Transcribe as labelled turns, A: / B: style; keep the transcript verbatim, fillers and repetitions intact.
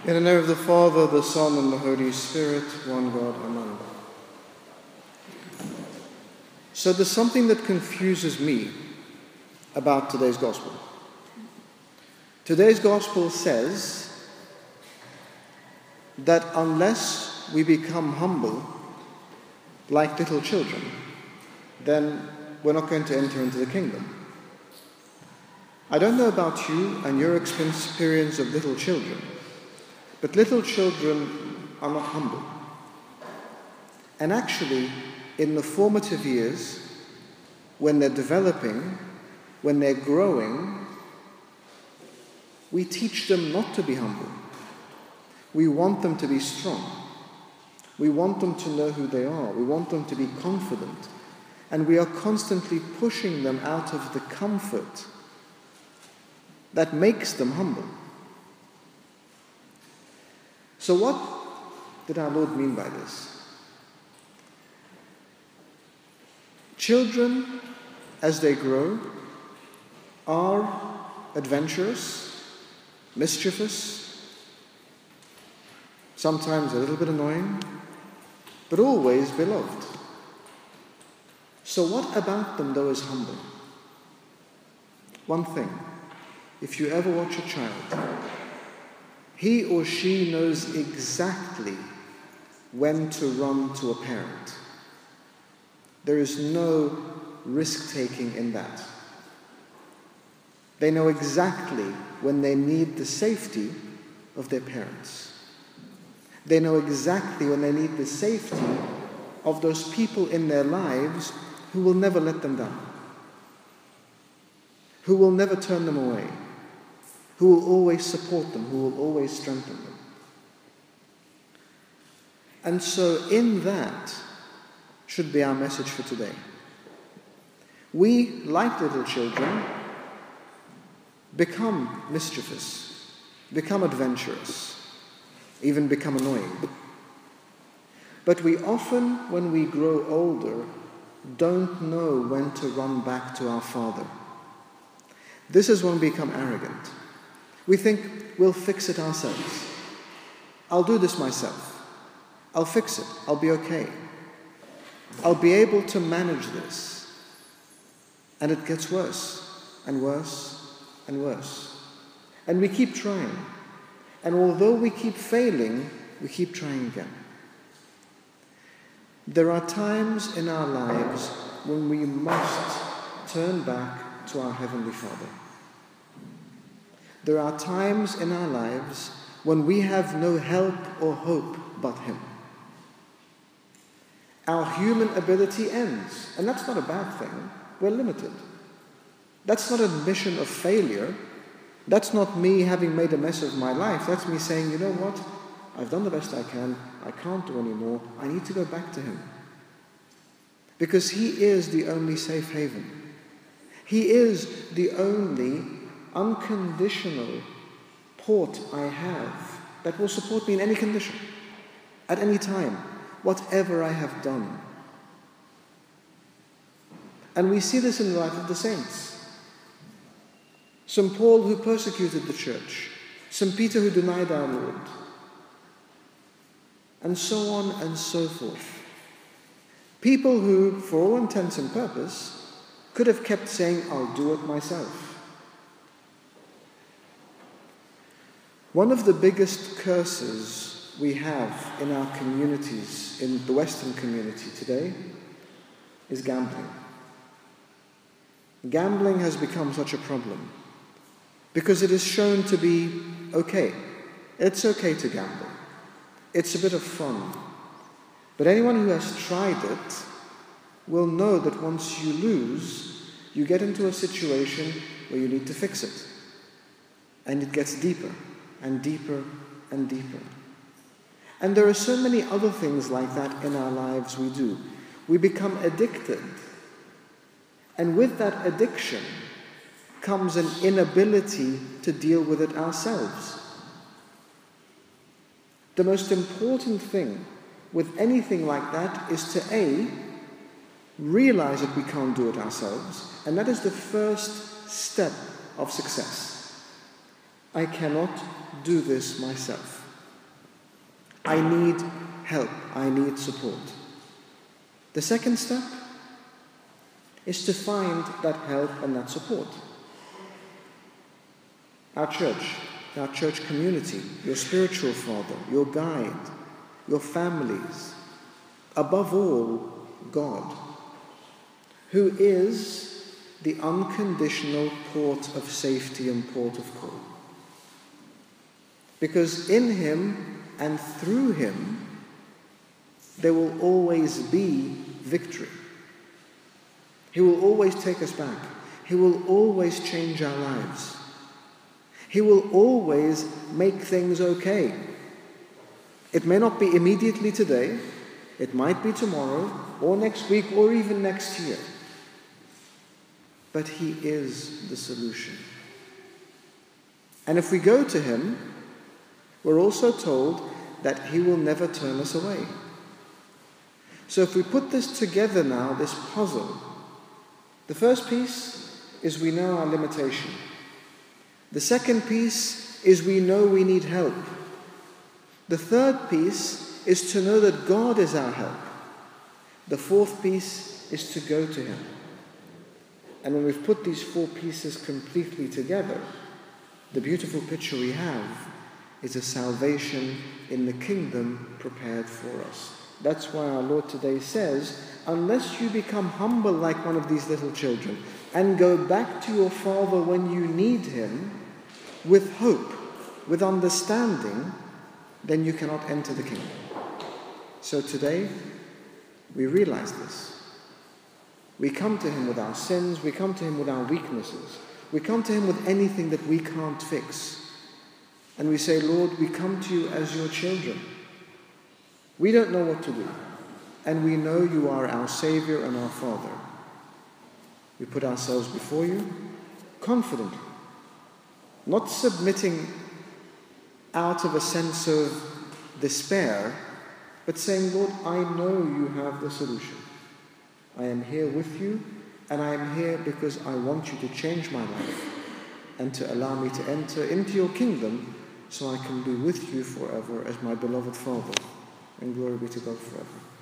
A: In the name of the Father, the Son, and the Holy Spirit, one God, amen. So there's something that confuses me about today's gospel. Today's gospel says that unless we become humble like little children, then we're not going to enter into the kingdom. I don't know about you and your experience of little children, but little children are not humble. And actually, in the formative years, when they're developing, when they're growing, we teach them not to be humble. We want them to be strong. We want them to know who they are. We want them to be confident. And we are constantly pushing them out of the comfort that makes them humble. So what did our Lord mean by this? Children, as they grow, are adventurous, mischievous, sometimes a little bit annoying, but always beloved. So what about them, though, is humble? One thing, if you ever watch a child, he or she knows exactly when to run to a parent. There is no risk-taking in that. They know exactly when they need the safety of their parents. They know exactly when they need the safety of those people in their lives who will never let them down, who will never turn them away, who will always support them, who will always strengthen them. And so in that should be our message for today. We, like little children, become mischievous, become adventurous, even become annoying. But we often, when we grow older, don't know when to run back to our Father. This is when we become arrogant. We think we'll fix it ourselves. I'll do this myself. I'll fix it. I'll be okay. I'll be able to manage this. And it gets worse and worse and worse. And we keep trying. And although we keep failing, we keep trying again. There are times in our lives when we must turn back to our Heavenly Father. There are times in our lives when we have no help or hope but Him. Our human ability ends, and that's not a bad thing. We're limited. That's not an admission of failure. That's not me having made a mess of my life. That's me saying, you know what? I've done the best I can. I can't do any more. I need to go back to Him. Because He is the only safe haven. He is the only unconditional port I have that will support me in any condition, at any time, whatever I have done. And we see this in the life of the saints. Saint Paul, who persecuted the church, Saint Peter, who denied our Lord, and so on and so forth. People who, for all intents and purpose, could have kept saying, I'll do it myself. One of the biggest curses we have in our communities, in the Western community today, is gambling. Gambling has become such a problem because it is shown to be okay. It's okay to gamble. It's a bit of fun. But anyone who has tried it will know that once you lose, you get into a situation where you need to fix it. And it gets deeper and deeper and deeper. And there are so many other things like that in our lives we do. We become addicted. And with that addiction comes an inability to deal with it ourselves. The most important thing with anything like that is to A, realize that we can't do it ourselves, and that is the first step of success. I cannot do this myself. I need help. I need support. The second step is to find that help and that support. Our church, our church community, your spiritual father, your guide, your families, above all, God, who is the unconditional port of safety and port of call. Because in him and through him, there will always be victory. He will always take us back. He will always change our lives. He will always make things okay. It may not be immediately today. It might be tomorrow, or next week, or even next year. But he is the solution. And if we go to him, we're also told that he will never turn us away. So if we put this together now, this puzzle, the first piece is we know our limitation. The second piece is we know we need help. The third piece is to know that God is our help. The fourth piece is to go to him. And when we've put these four pieces completely together, the beautiful picture we have is a salvation in the kingdom prepared for us. That's why our Lord today says, unless you become humble like one of these little children and go back to your Father when you need him with hope, with understanding, then you cannot enter the kingdom. So today, we realize this. We come to him with our sins, we come to him with our weaknesses, we come to him with anything that we can't fix. And we say, Lord, we come to you as your children. We don't know what to do, and we know you are our Savior and our Father. We put ourselves before you confidently, not submitting out of a sense of despair, but saying, Lord, I know you have the solution. I am here with you, and I am here because I want you to change my life and to allow me to enter into your kingdom so I can be with you forever as my beloved Father. And glory be to God forever.